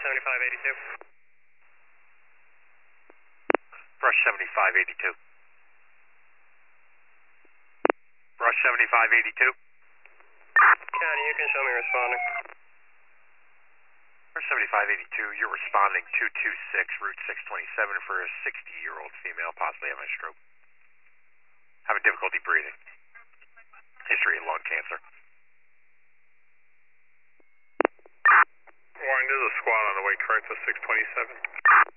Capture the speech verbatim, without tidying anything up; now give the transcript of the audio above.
seventy-five eighty-two. Brush seventy-five eighty-two. Brush seventy-five eighty-two. County, you can show me responding. Brush seventy-five eighty-two, you're responding two two six, Route six twenty-seven for a sixty-year-old female, possibly having a stroke. Having difficulty breathing. History of lung cancer. Warren, there's a squad on the way, correct, to six twenty-seven.